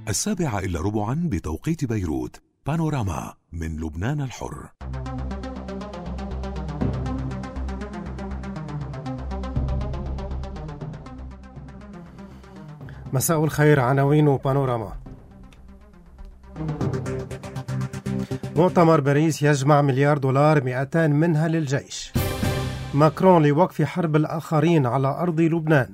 7:15 بتوقيت بيروت. بانوراما من لبنان الحر. مساء الخير. عناوين بانوراما. مؤتمر باريس يجمع $1 مليار 200 منها للجيش. ماكرون لوقف حرب الآخرين على أرض لبنان.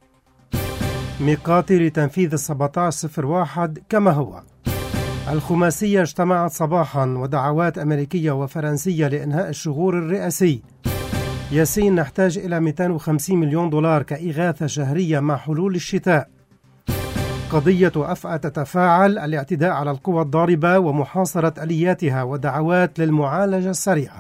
ميقاتي لتنفيذ 1701 كما هو. الخماسية اجتمعت صباحا ودعوات أمريكية وفرنسية لإنهاء الشغور الرئاسي. ياسين نحتاج إلى $250 مليون كإغاثة شهرية مع حلول الشتاء. قضية أفأة تتفاعل، الاعتداء على القوى الضاربة ومحاصرة آلياتها ودعوات للمعالجة السريعة.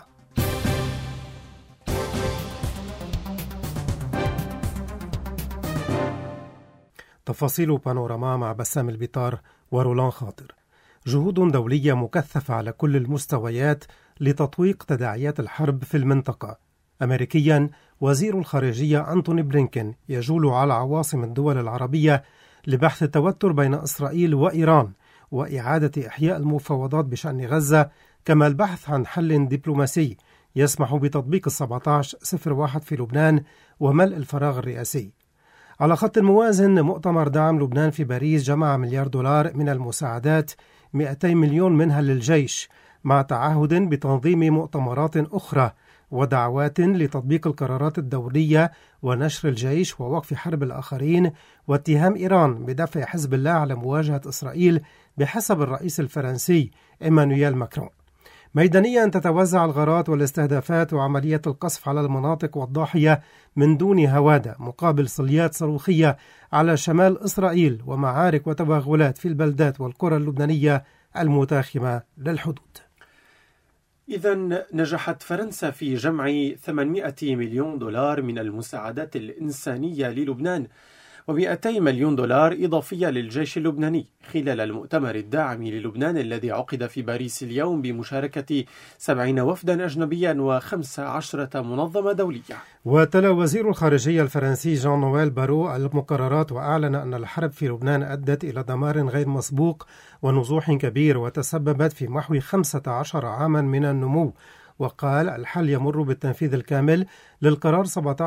تفاصيل بانوراما مع بسام البطار ورولان خاطر. جهود دولية مكثفة على كل المستويات لتطويق تداعيات الحرب في المنطقة. أمريكيا، وزير الخارجية أنتوني بلينكين يجول على عواصم الدول العربية لبحث التوتر بين إسرائيل وإيران وإعادة إحياء المفاوضات بشأن غزة، كما البحث عن حل دبلوماسي يسمح بتطبيق 1701 في لبنان وملء الفراغ الرئاسي. على خط موازن، مؤتمر دعم لبنان في باريس جمع $1 مليار من المساعدات، 200 مليون منها للجيش، مع تعهد بتنظيم مؤتمرات أخرى ودعوات لتطبيق القرارات الدولية ونشر الجيش ووقف حرب الآخرين واتهام إيران بدفع حزب الله على مواجهة إسرائيل بحسب الرئيس الفرنسي إيمانويل ماكرون. ميدانيا، تتوزع الغارات والاستهدافات وعملية القصف على المناطق والضاحية من دون هوادة مقابل صليات صاروخية على شمال إسرائيل ومعارك وتوغلات في البلدات والقرى اللبنانية المتاخمة للحدود. إذن نجحت فرنسا في جمع $800 مليون من المساعدات الإنسانية للبنان و$200 مليون إضافية للجيش اللبناني خلال المؤتمر الداعم للبنان الذي عقد في باريس اليوم بمشاركة 70 وفدا أجنبيا و15 منظمة دولية. وتلا وزير الخارجية الفرنسي جان نويل بارو المقررات وأعلن أن الحرب في لبنان أدت إلى دمار غير مسبوق ونزوح كبير وتسببت في محو 15 عاما من النمو، وقال الحل يمر بالتنفيذ الكامل للقرار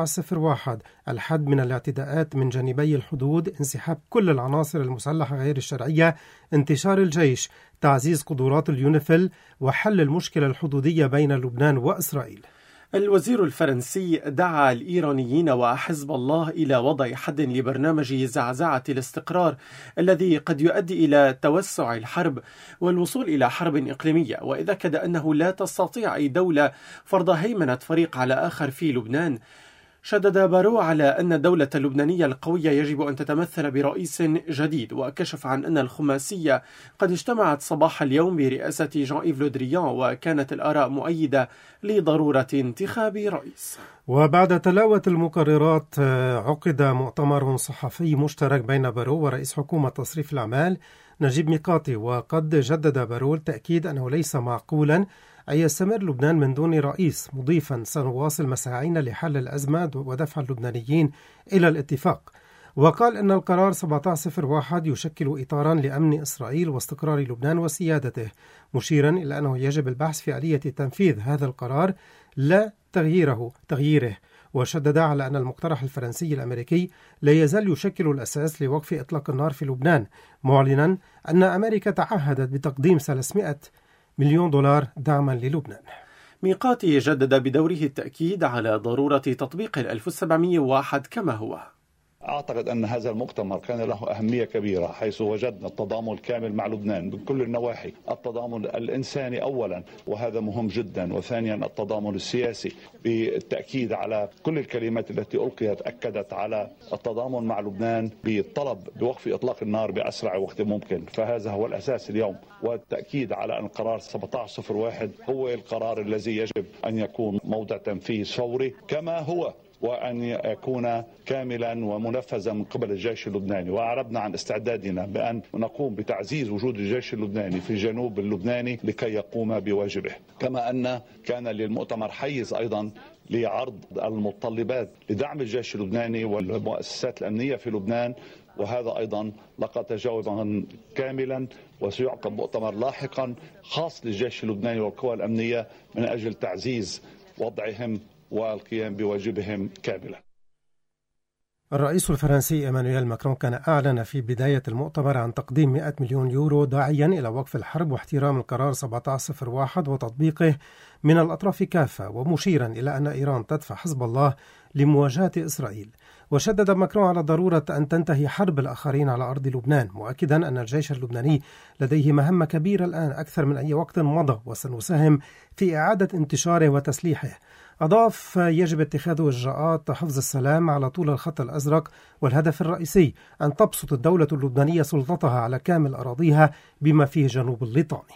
1701، الحد من الاعتداءات من جانبي الحدود، انسحاب كل العناصر المسلحة غير الشرعية، انتشار الجيش، تعزيز قدرات اليونيفيل، وحل المشكلة الحدودية بين لبنان وإسرائيل. الوزير الفرنسي دعا الإيرانيين وحزب الله إلى وضع حد لبرنامج زعزعة الاستقرار الذي قد يؤدي إلى توسع الحرب والوصول إلى حرب إقليمية، وإذا كاد أنه لا تستطيع أي دولة فرض هيمنة فريق على آخر في لبنان. شدد بارو على أن الدولة اللبنانية القوية يجب أن تتمثل برئيس جديد، وكشف عن أن الخماسية قد اجتمعت صباح اليوم برئاسة جان إيف لو دريان، وكانت الآراء مؤيدة لضرورة انتخاب رئيس. وبعد تلاوة المقررات عقد مؤتمر صحفي مشترك بين بارو ورئيس حكومة تصريف الأعمال نجيب ميقاتي، وقد جدد بارو التأكيد أنه ليس معقولا أن يستمر لبنان من دون رئيس، مضيفا سنواصل مساعينا لحل الأزمة ودفع اللبنانيين إلى الاتفاق. وقال إن القرار 1701 يشكل إطارا لأمن إسرائيل واستقرار لبنان وسيادته، مشيرا إلى أنه يجب البحث في آلية تنفيذ هذا القرار لا تغييره. وشدد على أن المقترح الفرنسي الأمريكي لا يزال يشكل الأساس لوقف إطلاق النار في لبنان، معلنا أن أمريكا تعهدت بتقديم $300 مليون دعما للبنان. ميقاتي جدد بدوره التأكيد على ضرورة تطبيق 1701 كما هو. أعتقد أن هذا المؤتمر كان له أهمية كبيرة، حيث وجدنا التضامن الكامل مع لبنان من كل النواحي، التضامن الإنساني أولا وهذا مهم جدا، وثانيا التضامن السياسي بالتأكيد على كل الكلمات التي ألقيت أكدت على التضامن مع لبنان بالطلب بوقف إطلاق النار بأسرع وقت ممكن، فهذا هو الأساس اليوم، والتأكيد على أن قرار 1701 هو القرار الذي يجب أن يكون موضع تنفيذ فوري، كما هو وأن يكون كاملا ومنفذا من قبل الجيش اللبناني. وأعربنا عن استعدادنا بأن نقوم بتعزيز وجود الجيش اللبناني في الجنوب اللبناني لكي يقوم بواجبه. كما أن كان للمؤتمر حيز أيضا لعرض المتطلبات لدعم الجيش اللبناني والمؤسسات الأمنية في لبنان، وهذا أيضا لقد تجاوبا كاملا، وسيعقد مؤتمر لاحقا خاص للجيش اللبناني والقوى الأمنية من أجل تعزيز وضعهم والقيام بواجبهم كاملا. الرئيس الفرنسي إيمانويل ماكرون كان أعلن في بداية المؤتمر عن تقديم 100 مليون يورو داعيا إلى وقف الحرب واحترام القرار 1701 وتطبيقه من الأطراف كافة، ومشيرا إلى أن إيران تدفع حزب الله لمواجهة إسرائيل. وشدد ماكرون على ضرورة أن تنتهي حرب الآخرين على أرض لبنان، مؤكدا أن الجيش اللبناني لديه مهمة كبيرة الآن أكثر من أي وقت مضى، وسنساهم في إعادة انتشاره وتسليحه. أضاف: يجب اتخاذ إجراءات حفظ السلام على طول الخط الأزرق، والهدف الرئيسي أن تبسط الدولة اللبنانية سلطتها على كامل أراضيها بما فيه جنوب الليطاني.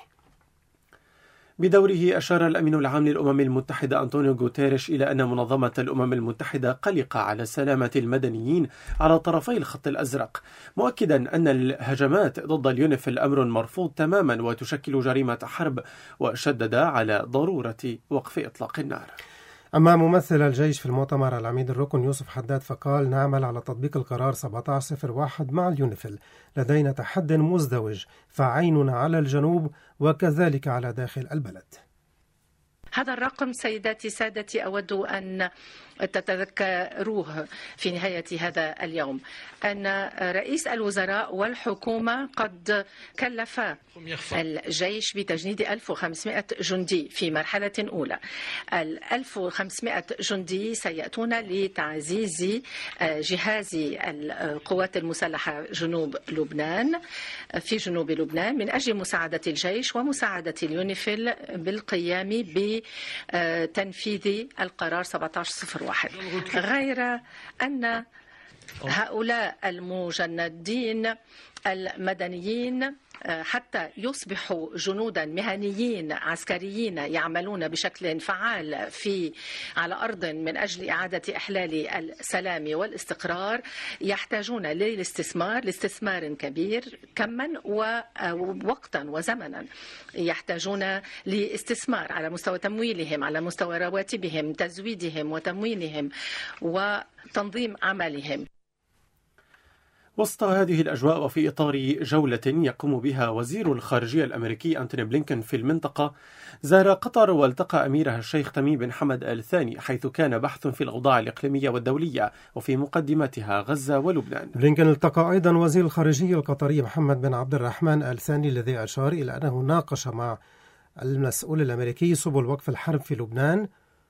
بدوره أشار الأمين العام للأمم المتحدة أنطونيو غوتيريش إلى أن منظمة الأمم المتحدة قلقة على سلامة المدنيين على طرفي الخط الأزرق، مؤكدا أن الهجمات ضد اليونيفيل أمر مرفوض تماما وتشكل جريمة حرب، وشدد على ضرورة وقف إطلاق النار. أما ممثل الجيش في المؤتمر العميد الركن يوسف حداد فقال: نعمل على تطبيق القرار 1701 مع اليونيفيل، لدينا تحد مزدوج، فعيننا على الجنوب وكذلك على داخل البلد. هذا الرقم سيداتي سادتي أود أن تتذكروه في نهاية هذا اليوم، أن رئيس الوزراء والحكومة قد كلفا الجيش بتجنيد 1500 جندي في مرحلة أولى. 1500 جندي سيأتون لتعزيز جهاز القوات المسلحة في جنوب لبنان من أجل مساعدة الجيش ومساعدة اليونيفيل بالقيام بتنفيذ القرار 1701. غير أن هؤلاء المجندين المدنيين حتى يصبحوا جنودا مهنيين عسكريين يعملون بشكل فعال على أرض من أجل إعادة إحلال السلام والاستقرار، يحتاجون لاستثمار كبير كما ووقتا وزمنا. يحتاجون لاستثمار على مستوى تمويلهم، على مستوى رواتبهم، تزويدهم وتموينهم وتنظيم عملهم. وسط هذه الأجواء وفي إطار جولة يقوم بها وزير الخارجية الأمريكي أنتوني بلينكن في المنطقة، زار قطر والتقى أميرها الشيخ تميم بن حمد آل ثاني، حيث كان بحث في الأوضاع الإقليمية والدولية وفي مقدمتها غزة ولبنان. بلينكن التقى أيضا وزير الخارجية القطري محمد بن عبد الرحمن آل ثاني، الذي أشار إلى أنه ناقش مع المسؤول الأمريكي سبل وقف الحرب في لبنان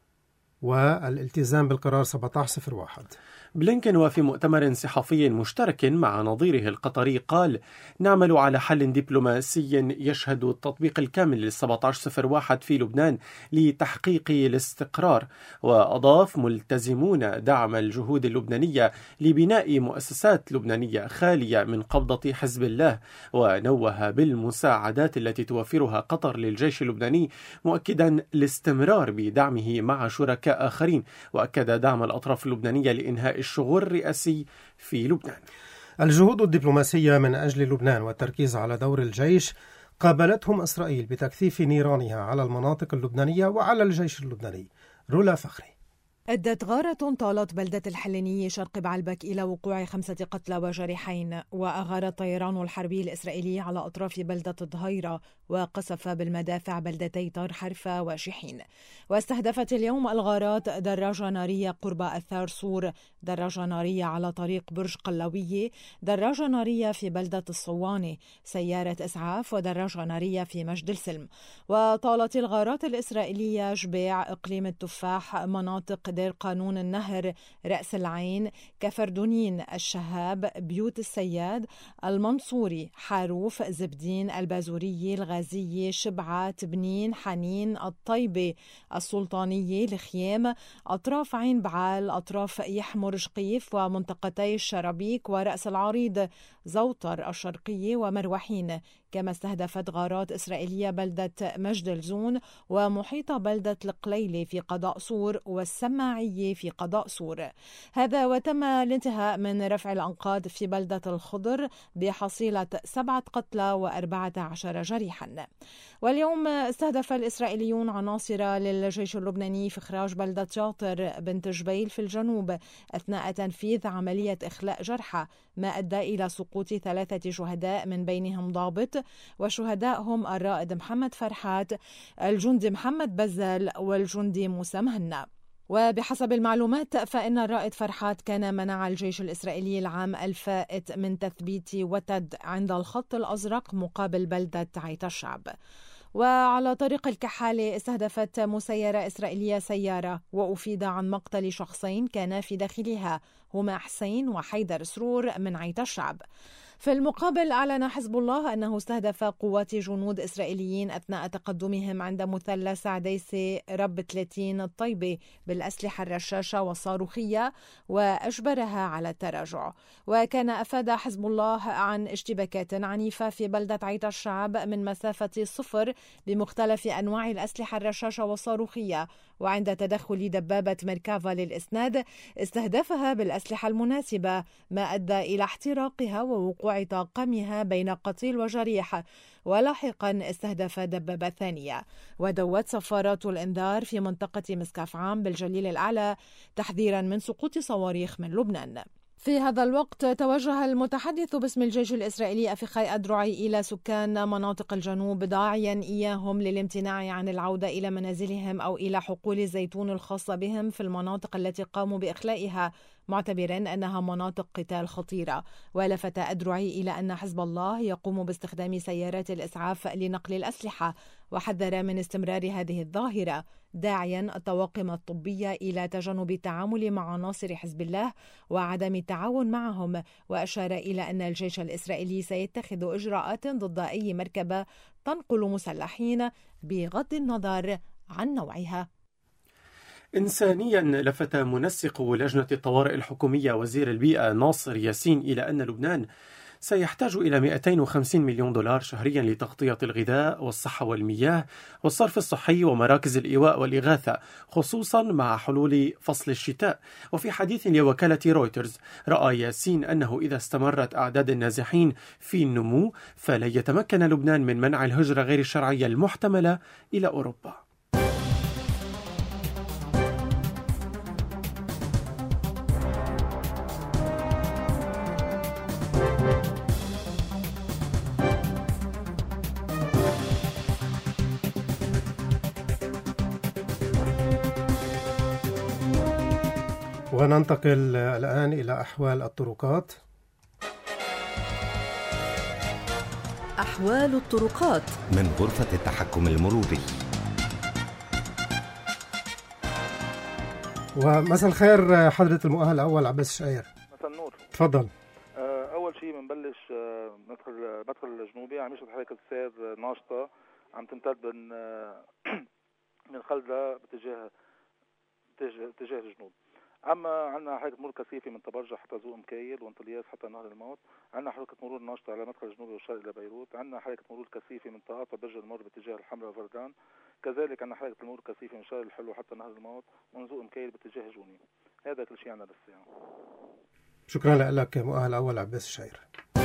والالتزام بالقرار 1701. بلينكن وفي مؤتمر صحفي مشترك مع نظيره القطري قال: نعمل على حل دبلوماسي يشهد التطبيق الكامل لل 1701 في لبنان لتحقيق الاستقرار. وأضاف: ملتزمون دعم الجهود اللبنانية لبناء مؤسسات لبنانية خالية من قبضة حزب الله. ونوه بالمساعدات التي توفرها قطر للجيش اللبناني، مؤكدا الاستمرار بدعمه مع شركاء آخرين، وأكد دعم الأطراف اللبنانية لإنهاء الشغل الرئاسي في لبنان. الجهود الدبلوماسية من أجل لبنان والتركيز على دور الجيش قابلتهم إسرائيل بتكثيف نيرانها على المناطق اللبنانية وعلى الجيش اللبناني. رولا فخري. أدت غارة طالت بلدة الحلينية شرق بعلبك إلى وقوع 5 قتلى وجريحين، وأغار الطيران الحربي الإسرائيلي على أطراف بلدة ضهيرة، وقصف بالمدافع بلدتي طار حرفة وشحين. واستهدفت اليوم الغارات دراجة نارية قرب أثار صور، دراجة نارية على طريق برج قلوية، دراجة نارية في بلدة الصواني، سيارة إسعاف، ودراجة نارية في مجد السلم. وطالت الغارات الإسرائيلية جبيع، إقليم التفاح، مناطق دير قانون النهر، رأس العين، كفردونين، الشهاب، بيوت السياد، المنصوري، حاروف، زبدين، البازورية، الغازية، شبعة، تبنين، حنين، الطيبة، السلطانية، الخيام، أطراف عين بعال، أطراف يحمر شقيف، ومنطقتي الشرابيك ورأس العريض، زوطر الشرقية، ومروحين. كما استهدفت غارات إسرائيلية بلدة مجد الزون ومحيط بلدة القليلة في قضاء صور والسماعية في قضاء صور. هذا وتم الانتهاء من رفع الأنقاض في بلدة الخضر بحصيلة 7 قتلى و14 جريحا. واليوم استهدف الإسرائيليون عناصر للجيش اللبناني في إخراج بلدة شاطر بنت جبيل في الجنوب أثناء تنفيذ عملية إخلاء جرحى، ما أدى إلى سقوط 3 شهداء من بينهم ضابط، وشهداء هم الرائد محمد فرحات، الجندي محمد بزل، والجندي موسى مهنا. وبحسب المعلومات فإن الرائد فرحات كان منع الجيش الإسرائيلي العام الفائت من تثبيت وتد عند الخط الأزرق مقابل بلدة عيت الشعب. وعلى طريق الكحالة استهدفت مسيرة إسرائيلية سيارة، وأفيد عن مقتل شخصين كانا في داخلها هما حسين وحيدر سرور من عيت الشعب. في المقابل أعلن حزب الله أنه استهدف قوات جنود إسرائيليين أثناء تقدمهم عند مثلث عديسة رب 30 الطيبة بالأسلحة الرشاشة والصاروخية وأجبرها على التراجع. وكان أفاد حزب الله عن اشتباكات عنيفة في بلدة عيت الشعب من مسافة 0 بمختلف أنواع الأسلحة الرشاشة والصاروخية، وعند تدخل دبابة ميركافا للإسناد استهدفها بالأسلحة المناسبة، ما أدى إلى احتراقها ووقوع طاقمها بين قتيل وجريح، ولاحقا استهدف دبابة ثانية. ودوت سفارات الإنذار في منطقة مسكاف عام بالجليل الأعلى تحذيرا من سقوط صواريخ من لبنان. في هذا الوقت توجه المتحدث باسم الجيش الإسرائيلي أفيخاي أدرعي إلى سكان مناطق الجنوب داعيا إياهم للامتناع عن العودة إلى منازلهم أو إلى حقول الزيتون الخاصة بهم في المناطق التي قاموا بإخلائها، معتبرا أنها مناطق قتال خطيرة. ولفت أدرعي إلى أن حزب الله يقوم باستخدام سيارات الإسعاف لنقل الأسلحة، وحذر من استمرار هذه الظاهرة، داعيا الطواقم الطبية إلى تجنب التعامل مع عناصر حزب الله وعدم التعاون معهم، وأشار إلى أن الجيش الإسرائيلي سيتخذ إجراءات ضد أي مركبة تنقل مسلحين بغض النظر عن نوعها. إنسانيا، لفت منسق لجنة الطوارئ الحكومية وزير البيئة ناصر ياسين إلى أن لبنان سيحتاج إلى 250 مليون دولار شهريا لتغطية الغذاء والصحة والمياه والصرف الصحي ومراكز الإيواء والإغاثة، خصوصا مع حلول فصل الشتاء. وفي حديث لوكالة رويترز رأى ياسين أنه إذا استمرت أعداد النازحين في النمو فلن يتمكن لبنان من منع الهجرة غير الشرعية المحتملة إلى أوروبا. وننتقل الآن إلى أحوال الطرقات. أحوال الطرقات من غرفة التحكم المروري. ومساء الخير حضرة المؤهل الأول عباس الشقير. مساء النور. تفضل. أول شيء بنبلش ندخل الجنوبي. عم يشهد حركة السير ناشطة عم تمتد من خلدة باتجاه الجنوب. أما عندنا حركة مرور كثيفة من تبرجة حتى زوق مكايل وانطلياس حتى نهر الموت. عندنا حركة مرور ناشطة على مدخل الجنوبي والشرق إلى بيروت. عندنا حركة مرور كثيفة من تقاطع برج المر باتجاه الحمراء وفردان. كذلك عندنا حركة المرور كثيفة من شارع الحلو حتى نهر الموت ومن زوق مكايل باتجاه جوني. هذا كل شيء عندنا للساعة. شكرا لك مؤهل أول عباس الشقير.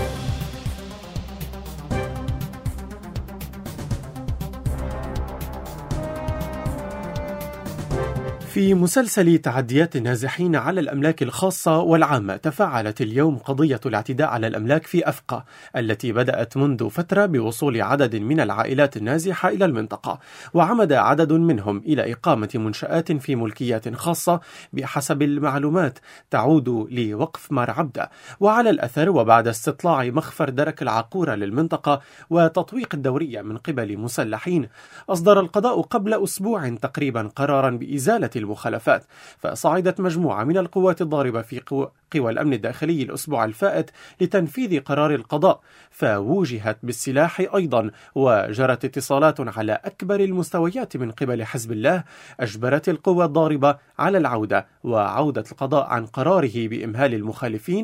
في مسلسل تعديات النازحين على الأملاك الخاصة والعامة، تفاعلت اليوم قضية الاعتداء على الأملاك في أفقا التي بدأت منذ فترة بوصول عدد من العائلات النازحة إلى المنطقة، وعمد عدد منهم إلى إقامة منشآت في ملكيات خاصة بحسب المعلومات تعود لوقف مار عبدة. وعلى الأثر وبعد استطلاع مخفر درك العقورة للمنطقة وتطويق الدورية من قبل مسلحين، أصدر القضاء قبل أسبوع تقريبا قرارا بإزالة المخالفات. فصعدت مجموعة من القوات الضاربة في قوى الأمن الداخلي الأسبوع الفائت لتنفيذ قرار القضاء، فوجهت بالسلاح أيضا، وجرت اتصالات على أكبر المستويات من قبل حزب الله أجبرت القوى الضاربة على العودة وعودة القضاء عن قراره بإمهال المخالفين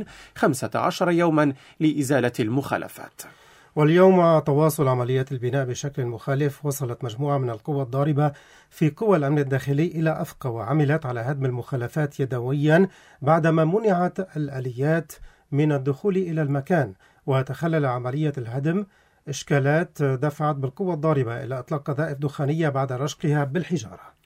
15 يوما لإزالة المخالفات. واليوم مع تواصل عمليات البناء بشكل مخالف، وصلت مجموعة من القوى الضاربة في قوى الأمن الداخلي إلى أفقى وعملت على هدم المخالفات يدويا بعدما منعت الآليات من الدخول إلى المكان. وتخلل عملية الهدم إشكالات دفعت بالقوى الضاربة إلى إطلاق قذائف دخانية بعد رشقها بالحجارة.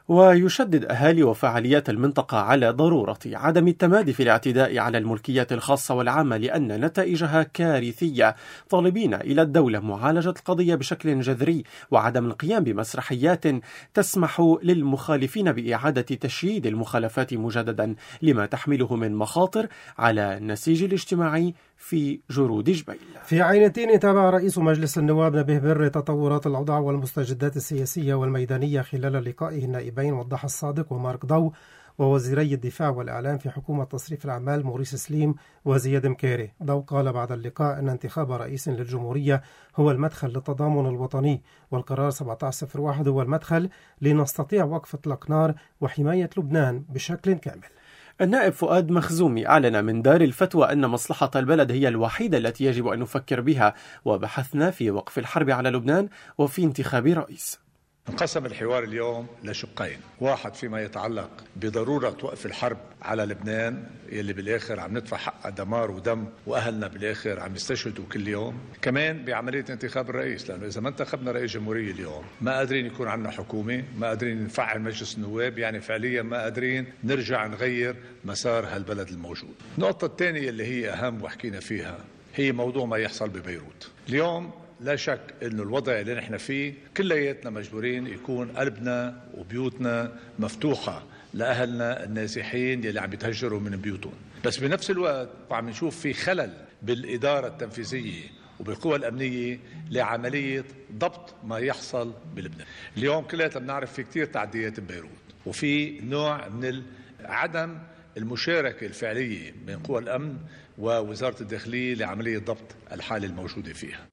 ويشدد أهالي وفعاليات المنطقة على ضرورة عدم التمادي في الاعتداء على الملكيات الخاصة والعامة لأن نتائجها كارثية، طالبين إلى الدولة معالجة القضية بشكل جذري وعدم القيام بمسرحيات تسمح للمخالفين بإعادة تشييد المخالفات مجددا لما تحمله من مخاطر على النسيج الاجتماعي في جرود جبيل. في عينتين تابع رئيس مجلس النواب نبيه بر تطورات الأوضاع والمستجدات السياسية والميدانية خلال لقائه النائبين وضح الصادق ومارك ضو ووزيري الدفاع والإعلام في حكومة تصريف الأعمال موريس سليم وزياد مكيري. ضو قال بعد اللقاء أن انتخاب رئيس للجمهورية هو المدخل للتضامن الوطني، والقرار 1701 هو المدخل لنستطيع وقف إطلاق نار وحماية لبنان بشكل كامل. النائب فؤاد مخزومي أعلن من دار الفتوى أن مصلحة البلد هي الوحيدة التي يجب أن نفكر بها، وبحثنا في وقف الحرب على لبنان وفي انتخاب رئيس. انقسم الحوار اليوم لشقين، واحد فيما يتعلق بضرورة وقف الحرب على لبنان يلي بالآخر عم ندفع حق دمار ودم وأهلنا بالآخر عم يستشهدوا كل يوم، كمان بعملية انتخاب الرئيس، لأنه إذا ما انتخبنا رئيس جمهورية اليوم ما قادرين يكون عندنا حكومة، ما قادرين نفعل مجلس النواب، يعني فعليا ما قادرين نرجع نغير مسار هالبلد الموجود. النقطة الثانية اللي هي أهم وحكينا فيها هي موضوع ما يحصل ببيروت. اليوم لا شك انه الوضع اللي نحن فيه كلياتنا مجبورين يكون قلبنا وبيوتنا مفتوحة لأهلنا النازحين يلي عم يتهجروا من بيوتهم، بس بنفس الوقت عم نشوف في خلل بالإدارة التنفيذية وبالقوى الأمنية لعملية ضبط ما يحصل بلبنان. اليوم كلياتنا بنعرف في كتير تعديات ببيروت، وفي نوع من عدم المشاركة الفعلية من قوى الأمن ووزارة الداخلية لعملية ضبط الحالة الموجودة فيها.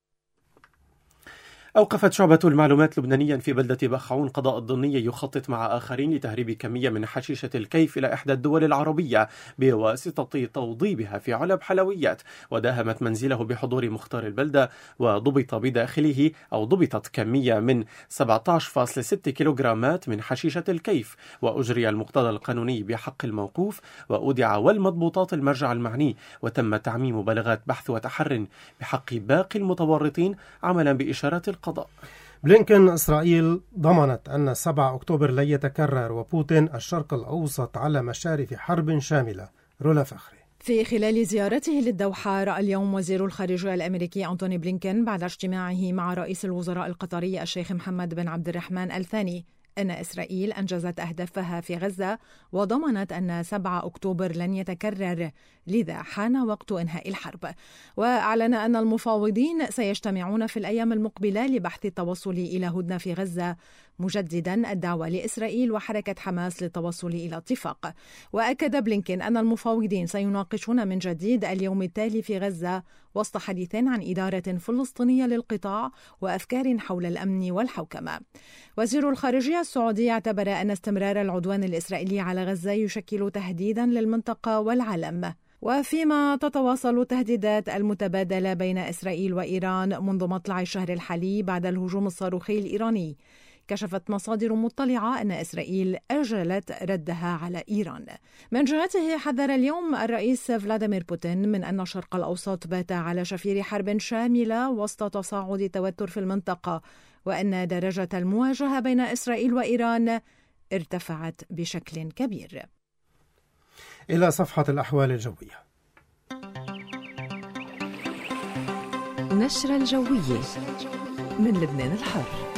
أوقفت شعبة المعلومات لبنانيا في بلدة بخعون قضاء الضنية يخطط مع آخرين لتهريب كمية من حشيشة الكيف إلى إحدى الدول العربية بواسطة توضيبها في علب حلويات، وداهمت منزله بحضور مختار البلدة، وضبط بداخله أو ضبطت كمية من 17.6 كيلوغرامات من حشيشة الكيف، وأجري المقتضى القانوني بحق الموقوف وأودع والمضبوطات المرجع المعني، وتم تعميم بلاغات بحث وتحر بحق باقي المتورطين عملا بإشارات القضاء. بلينكن إسرائيل ضمنت أن 7 أكتوبر لن يتكرر، وبوتين الشرق الأوسط على مشارف حرب شاملة. رولا فخري. في خلال زيارته للدوحة، رأى اليوم وزير الخارجية الأمريكي أنتوني بلينكن بعد اجتماعه مع رئيس الوزراء القطري الشيخ محمد بن عبد الرحمن الثاني أن إسرائيل أنجزت أهدافها في غزة وضمنت أن 7 أكتوبر لن يتكرر، لذا حان وقت إنهاء الحرب. وأعلن أن المفاوضين سيجتمعون في الأيام المقبلة لبحث التوصل إلى هدنة في غزة، مجددا الدعوة لإسرائيل وحركة حماس للتوصل إلى اتفاق. وأكد بلينكن أن المفاوضين سيناقشون من جديد اليوم التالي في غزة وسط حديث عن إدارة فلسطينية للقطاع وأفكار حول الأمن والحوكمة. وزير الخارجية السعودي اعتبر أن استمرار العدوان الإسرائيلي على غزة يشكل تهديدا للمنطقة والعالم، وفيما تتواصل التهديدات المتبادلة بين إسرائيل وإيران منذ مطلع الشهر الحالي بعد الهجوم الصاروخي الإيراني. كشفت مصادر مطلعة أن إسرائيل أجلت ردها على إيران. من جهته حذر اليوم الرئيس فلاديمير بوتين من أن الشرق الأوسط بات على شفير حرب شاملة وسط تصاعد التوتر في المنطقة، وأن درجة المواجهة بين إسرائيل وإيران ارتفعت بشكل كبير. إلى صفحة الأحوال الجوية. نشرة الجوية من لبنان الحر.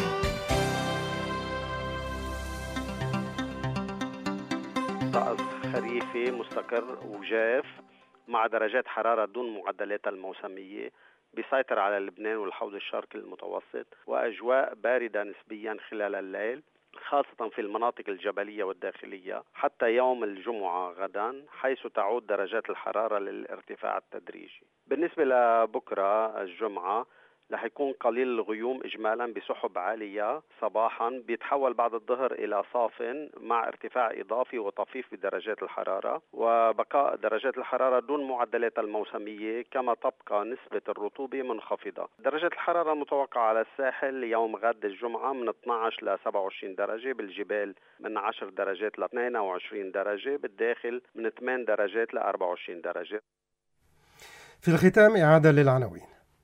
طقس خريفي مستقر وجاف مع درجات حرارة دون معدلاتها الموسمية بيسيطر على لبنان والحوض الشرقي المتوسط، وأجواء باردة نسبيا خلال الليل. خاصة في المناطق الجبلية والداخلية حتى يوم الجمعة غدا، حيث تعود درجات الحرارة للارتفاع التدريجي. بالنسبة لبكرة الجمعة رح يكون قليل الغيوم إجمالا بسحب عالية صباحا، بيتحول بعد الظهر إلى صاف مع ارتفاع إضافي وطفيف بدرجات الحرارة، وبقاء درجات الحرارة دون معدلات الموسمية، كما تبقى نسبة الرطوبة منخفضة. درجات الحرارة المتوقعة على الساحل يوم غد الجمعة من 12 ل 27 درجة، بالجبال من 10 درجات ل 22 درجة، بالداخل من 8 درجات ل 24 درجة. في الختام إعادة للعناوين.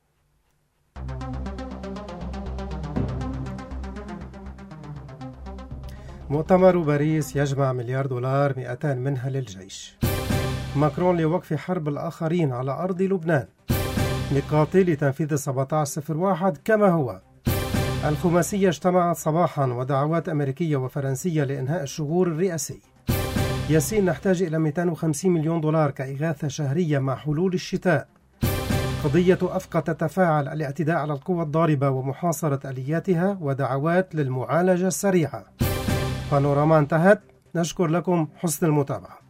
مؤتمر باريس يجمع $1 مليار 200 منها للجيش. ماكرون لوقف حرب الآخرين على أرض لبنان. نقاطي لتنفيذ 1701 كما هو. الخماسية اجتمعت صباحا ودعوات أمريكية وفرنسية لإنهاء الشغور الرئاسي. ياسين نحتاج إلى $250 مليون كإغاثة شهرية مع حلول الشتاء. قضية أفقى تتفاعل الاعتداء على القوى الضاربة ومحاصرة آلياتها ودعوات للمعالجة السريعة. بانوراما انتهت، نشكر لكم حسن المتابعة.